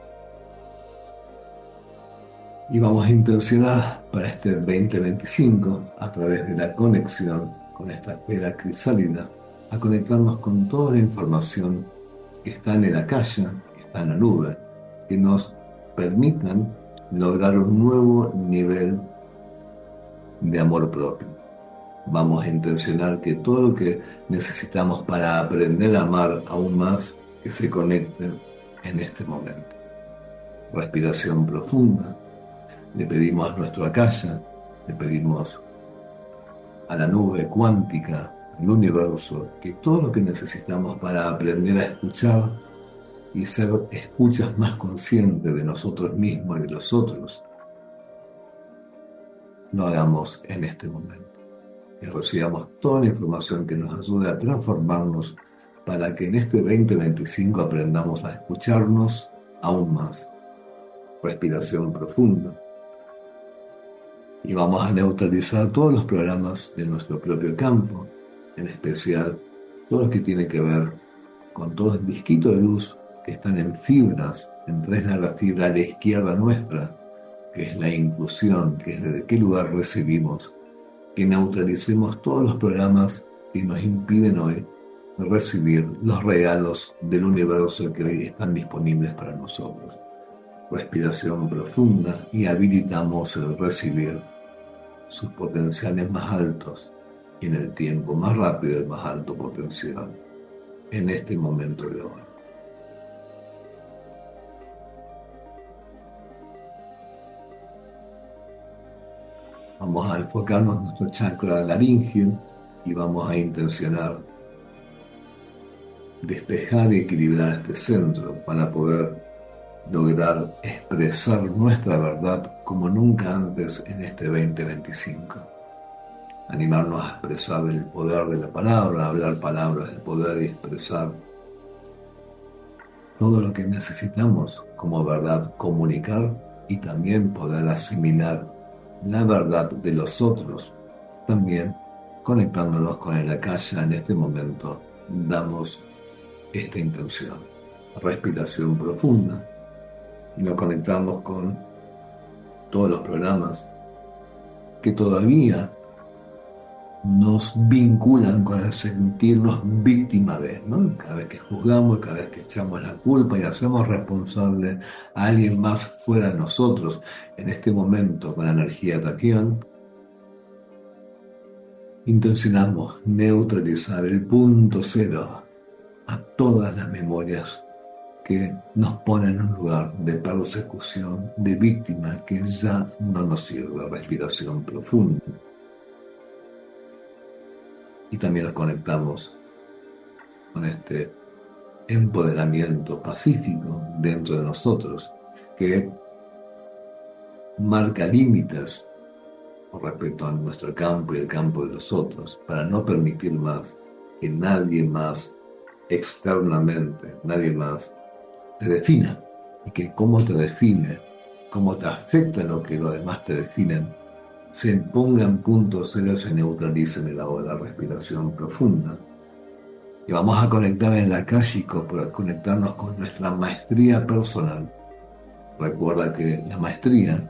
Y vamos a intencionar para este veinte veinticinco, a través de la conexión con esta esfera crisálida, a conectarnos con toda la información que está en el akasha, que está en la nube, que nos permitan lograr un nuevo nivel de amor propio. Vamos a intencionar que todo lo que necesitamos para aprender a amar aún más, que se conecte en este momento. Respiración profunda. Le pedimos a nuestro akasha, le pedimos a la nube cuántica, al universo, que todo lo que necesitamos para aprender a escuchar y ser escuchas más conscientes de nosotros mismos y de los otros, lo hagamos en este momento. Que recibamos toda la información que nos ayude a transformarnos para que en este veinte veinticinco aprendamos a escucharnos aún más. Respiración profunda. Y vamos a neutralizar todos los programas de nuestro propio campo, en especial todo lo que tiene que ver con todos los disquitos de luz que están en fibras, en tres largas fibras a la izquierda nuestra, que es la infusión, que es desde qué lugar recibimos, que neutralicemos todos los programas que nos impiden hoy recibir los regalos del universo que hoy están disponibles para nosotros. Respiración profunda y habilitamos el recibir sus potenciales más altos y en el tiempo más rápido el más alto potencial en este momento de ahora. Vamos a enfocarnos en nuestro chakra laríngeo y vamos a intencionar despejar y equilibrar este centro para poder lograr expresar nuestra verdad como nunca antes en este veinte veinticinco. Animarnos a expresar el poder de la palabra, a hablar palabras de poder y expresar todo lo que necesitamos como verdad comunicar y también poder asimilar la verdad de los otros. También conectándonos con el akasha en este momento, damos esta intención. Respiración profunda y nos conectamos con todos los programas que todavía nos vinculan con el sentirnos víctima de, ¿no? Cada vez que juzgamos, cada vez que echamos la culpa y hacemos responsable a alguien más fuera de nosotros, en este momento con la energía taquión, intencionamos neutralizar el punto cero a todas las memorias que nos ponen en un lugar de persecución, de víctima, que ya no nos sirve. Respiración profunda. Y también nos conectamos con este empoderamiento pacífico dentro de nosotros, que marca límites con respecto a nuestro campo y el campo de los otros, para no permitir más que nadie más externamente, nadie más te defina, y que cómo te define, cómo te afecta lo que los demás te definen, se pongan puntos cero, se neutralicen en la hora. Respiración profunda. Y vamos a conectar en el akáshico para conectarnos con nuestra maestría personal. Recuerda que la maestría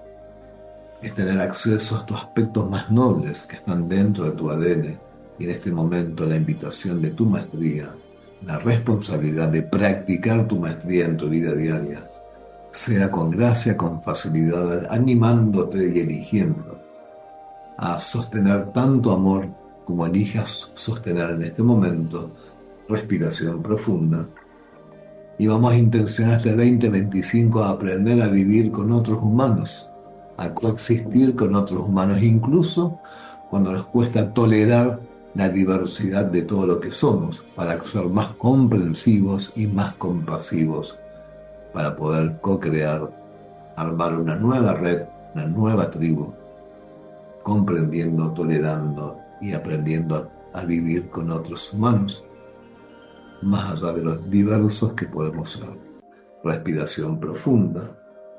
es tener acceso a estos aspectos más nobles que están dentro de tu A D N. Y en este momento la invitación de tu maestría, la responsabilidad de practicar tu maestría en tu vida diaria, sea con gracia, con facilidad, animándote y eligiendo a sostener tanto amor como elijas sostener en este momento. Respiración profunda. Y vamos a intencionar este veinte veinticinco a aprender a vivir con otros humanos, a coexistir con otros humanos, incluso cuando nos cuesta tolerar la diversidad de todo lo que somos, para ser más comprensivos y más compasivos, para poder co-crear, armar una nueva red, una nueva tribu, comprendiendo, tolerando y aprendiendo a, a vivir con otros humanos, más allá de los diversos que podemos ser. Respiración profunda.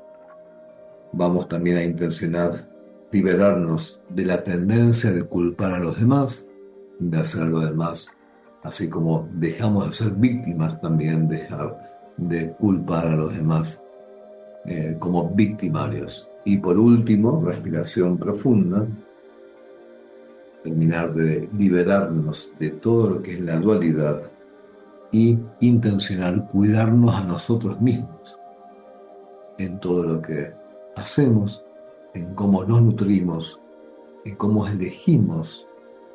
Vamos también a intencionar liberarnos de la tendencia de culpar a los demás, de hacer lo demás, así como dejamos de ser víctimas, también dejar de culpar a los demás eh, como victimarios. Y por último, respiración profunda, terminar de liberarnos de todo lo que es la dualidad y intencionar cuidarnos a nosotros mismos en todo lo que hacemos, en cómo nos nutrimos, en cómo elegimos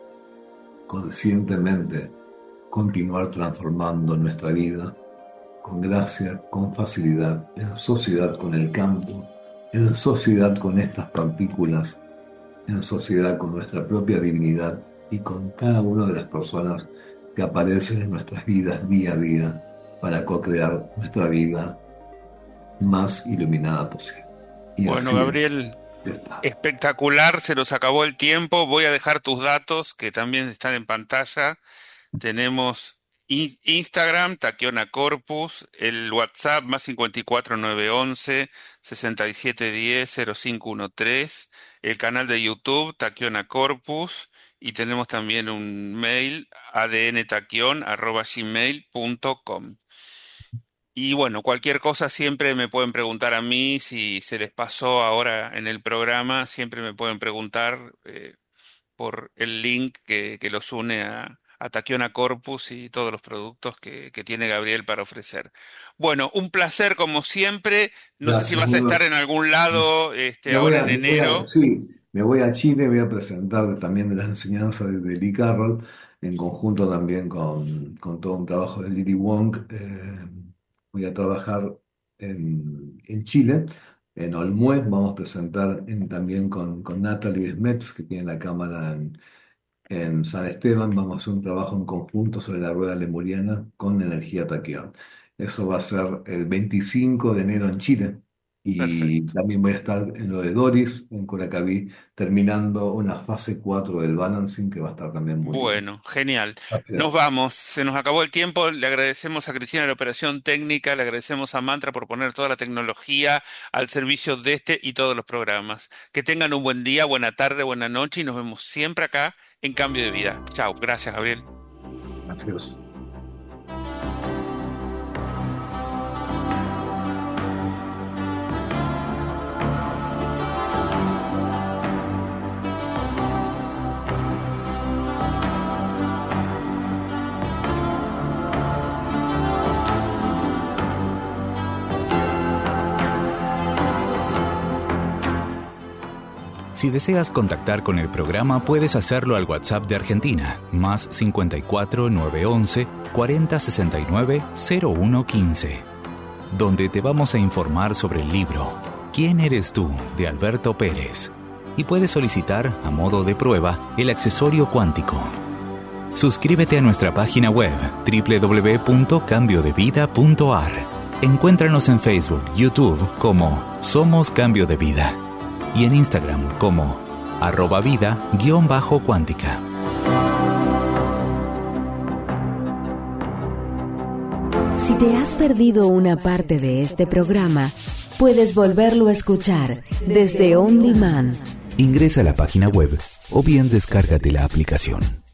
conscientemente continuar transformando nuestra vida con gracia, con facilidad, en sociedad con el campo, en sociedad con estas partículas, en sociedad con nuestra propia divinidad y con cada una de las personas que aparecen en nuestras vidas día a día para co-crear nuestra vida más iluminada posible. Y bueno, así, Gabriel, espectacular, se nos acabó el tiempo. Voy a dejar tus datos que también están en pantalla. Tenemos Instagram, Taquiona Corpus, el WhatsApp más cincuenta y cuatro nueve once sesenta y siete diez cero cinco trece, el canal de YouTube Taquiona Corpus y tenemos también un mail a d n taquion arroba gmail punto com. Y bueno, cualquier cosa siempre me pueden preguntar a mí, si se les pasó ahora en el programa, siempre me pueden preguntar eh, por el link que, que los une a, a Tachyona Corpus y todos los productos que, que tiene Gabriel para ofrecer. Bueno, un placer como siempre. No sé si Gracias, vas a estar Hugo. en algún lado este, Me voy ahora a, en me voy a- enero. sí, me voy a Chile, voy a presentar también de las enseñanzas de, de Lee Carroll, en conjunto también con, con todo un trabajo de Lily Wong. Eh, voy a trabajar en, en Chile, en Olmué. Vamos a presentar en- también con, con Natalie Smets, que tiene la cámara en, en San Esteban. Vamos a hacer un trabajo en conjunto sobre la rueda lemuriana con energía taquión. Eso va a ser el veinticinco de enero en Chile. Y Perfecto. también voy a estar en lo de Doris, en Curacaví, terminando una fase cuatro del balancing que va a estar también muy lindo. Bueno, genial. Nos Gracias. vamos, se nos acabó el tiempo. Le agradecemos a Cristina la operación técnica, le agradecemos a Mantra por poner toda la tecnología al servicio de este y todos los programas. Que tengan un buen día, buena tarde, buena noche y nos vemos siempre acá en Cambio de Vida. Chao, gracias, Gabriel. Gracias. Si deseas contactar con el programa, puedes hacerlo al WhatsApp de Argentina, más cincuenta y cuatro, nueve once, cuarenta sesenta y nueve, cero uno quince, donde te vamos a informar sobre el libro ¿Quién eres tú?, de Alberto Pérez, y puedes solicitar, a modo de prueba, el accesorio cuántico. Suscríbete a nuestra página web doble u doble u doble u punto cambio de vida punto a r. Encuéntranos en Facebook, YouTube como Somos Cambio de Vida y en Instagram como arroba vida guión bajo cuántica. Si te has perdido una parte de este programa, puedes volverlo a escuchar desde On Demand. Ingresa a la página web o bien descárgate la aplicación.